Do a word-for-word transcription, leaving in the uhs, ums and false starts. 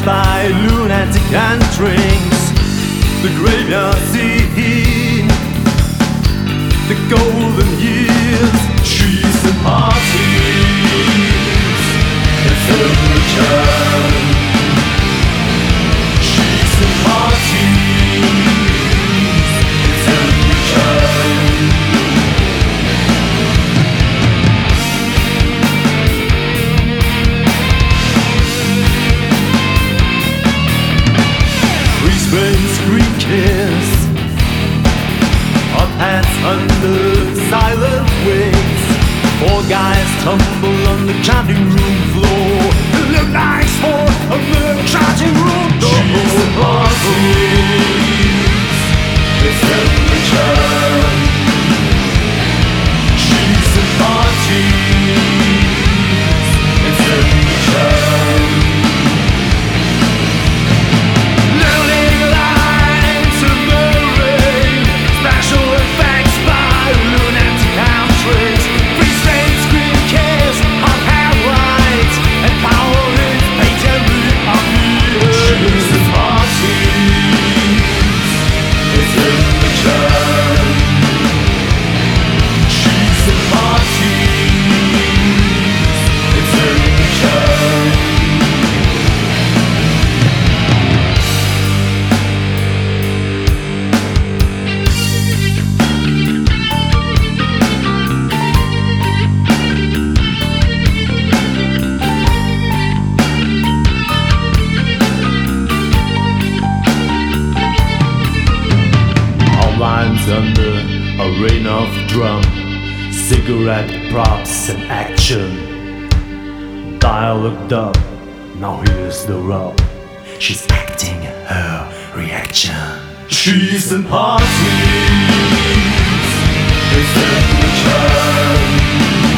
by lunatic and drinks. The graveyard scene, the golden years, she's in parties. It's her return. She's in parties. It's her return. Brisbane's green kiss, hot hands under silent wings. Four guys tumble on the counting room floor. It look like sport on the counting room door. She's in parties. It's her return. She's in parties. It's her return. Under a rain of drum, cigarette props and action. Dialogue dub, now here's the rub. She's acting her reaction. She's in parties. It's her return.